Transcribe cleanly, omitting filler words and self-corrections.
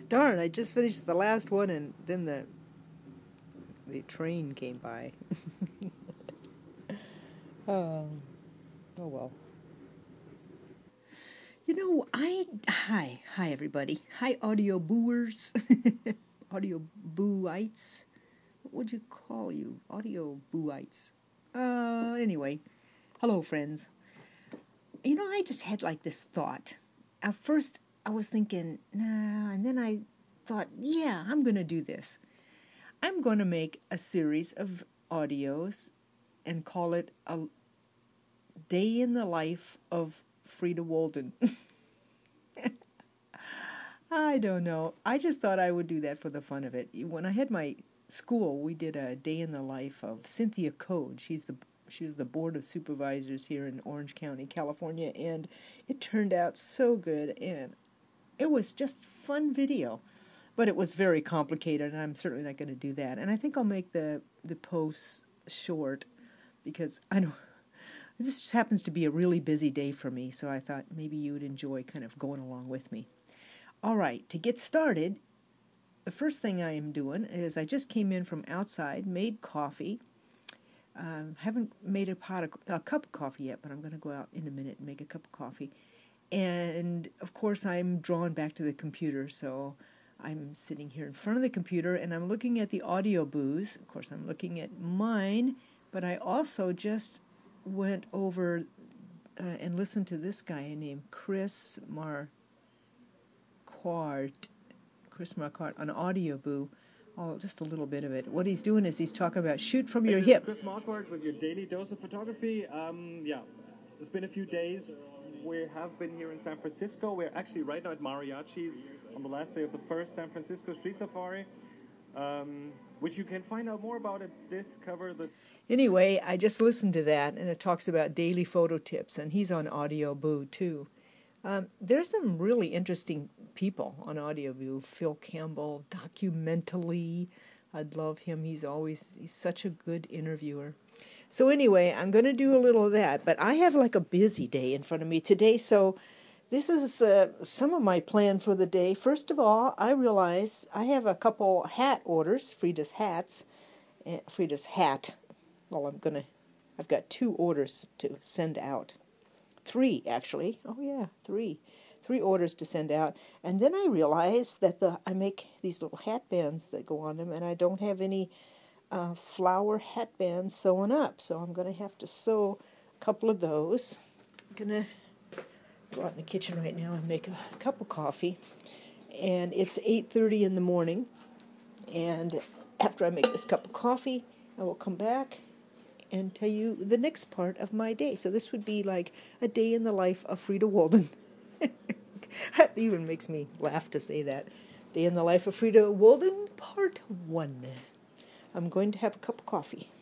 Darn, I just finished the last one and then the train came by. Oh, oh well. Hi everybody. Hi audio booers. Audio booites. What would you call you? Audio booites. Anyway. Hello friends. I just had like this thought. At first I was thinking, nah, and then I thought, yeah, I'm going to do this. I'm going to make a series of audios and call it a day in the life of Frida Walden. I don't know. I just thought I would do that for the fun of it. When I had my school, we did a day in the life of Cynthia Code. She was the board of supervisors here in Orange County, California, and it turned out so good, and it was just fun video. But it was very complicated, and I'm certainly not going to do that. And I think I'll make the posts short because I don't. This just happens to be a really busy day for me, so I thought maybe you would enjoy kind of going along with me. All right, to get started, the first thing I am doing is I just came in from outside, made coffee. Haven't made a cup of coffee yet, but I'm going to go out in a minute and make a cup of coffee. And, of course, I'm drawn back to the computer, so I'm sitting here in front of the computer, and I'm looking at the audio booze. Of course, I'm looking at mine, but I also just went over and listened to this guy named Chris Marquardt on Audio Boo. Oh, just a little bit of it. What he's doing is he's talking about shoot from your hip. Chris Marquardt with your daily dose of photography. It's been a few days. We have been here in San Francisco. We're actually right now at Mariachi's on the last day of the first San Francisco Street Safari, which you can find out more about at Discover the... Anyway, I just listened to that, and it talks about daily photo tips, and he's on Audio Boo, too. There's some really interesting people on Audio Boo. Phil Campbell, Documentally. I'd love him. He's such a good interviewer. So anyway, I'm going to do a little of that, but I have like a busy day in front of me today, so this is some of my plan for the day. First of all, I realize I have a couple hat orders, Frida's hat. Well, I've got 2 orders to send out. 3, actually. Oh, yeah, 3. 3 orders to send out. And then I realized that I make these little hat bands that go on them, and I don't have any flower hat bands sewn up. So I'm going to have to sew a couple of those. I'm going to go out in the kitchen right now and make a cup of coffee. And it's 8:30 in the morning. And after I make this cup of coffee, I will come back and tell you the next part of my day. So this would be like a day in the life of Frida Walden. That even makes me laugh to say that. Day in the life of Frida Walden, part 1. I'm going to have a cup of coffee.